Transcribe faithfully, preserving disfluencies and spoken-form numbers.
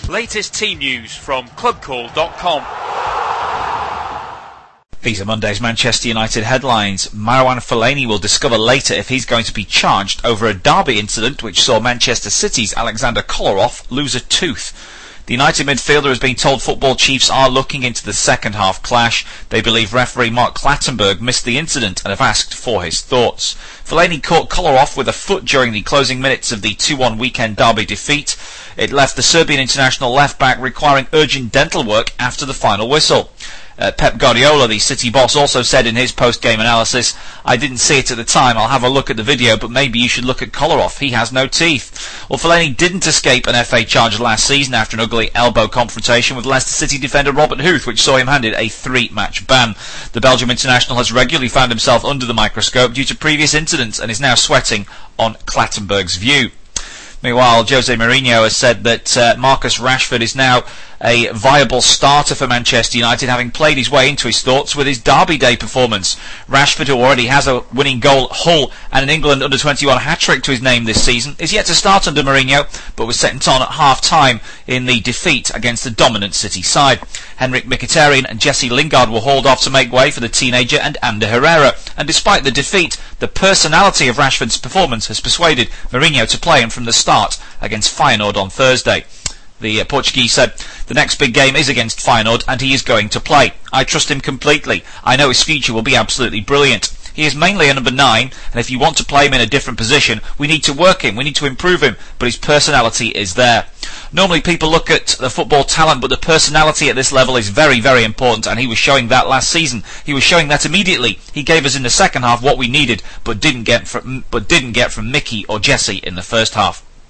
Latest team news from club call dot com. These are Monday's Manchester United headlines. Marouane Fellaini will discover later if he's going to be charged over a derby incident which saw Manchester City's Alexander Kolarov lose a tooth. The United midfielder has been told football chiefs are looking into the second half clash. They believe referee Mark Clattenburg missed the incident and have asked for his thoughts. Fellaini caught Kolarov with a foot during the closing minutes of the two one weekend derby defeat. It left the Serbian international left-back requiring urgent dental work after the final whistle. Uh, Pep Guardiola, the City boss, also said in his post-game analysis, "I didn't see it at the time, I'll have a look at the video, but maybe you should look at Kolarov, he has no teeth." Well, Fellaini didn't escape an F A charge last season after an ugly elbow confrontation with Leicester City defender Robert Huth, which saw him handed a three-match ban. The Belgium international has regularly found himself under the microscope due to previous incidents and is now sweating on Clattenburg's view. Meanwhile, Jose Mourinho has said that uh, Marcus Rashford is now a viable starter for Manchester United, having played his way into his thoughts with his Derby Day performance. Rashford, who already has a winning goal at Hull and an England under twenty-one hat-trick to his name this season, is yet to start under Mourinho, but was sent on at half-time in the defeat against the dominant City side. Henrik Mkhitaryan and Jesse Lingard were hauled off to make way for the teenager and Ander Herrera, and despite the defeat, the personality of Rashford's performance has persuaded Mourinho to play him from the start against Feyenoord on Thursday. The uh, Portuguese said, "The next big game is against Feyenoord and he is going to play. I trust him completely. I know his future will be absolutely brilliant. He is mainly a number nine, and if you want to play him in a different position, we need to work him, we need to improve him, but his personality is there." Normally people look at the football talent, but the personality at this level is very, very important, and he was showing that last season. He was showing that immediately. He gave us in the second half what we needed, but didn't get from, but didn't get from Mickey or Jesse in the first half.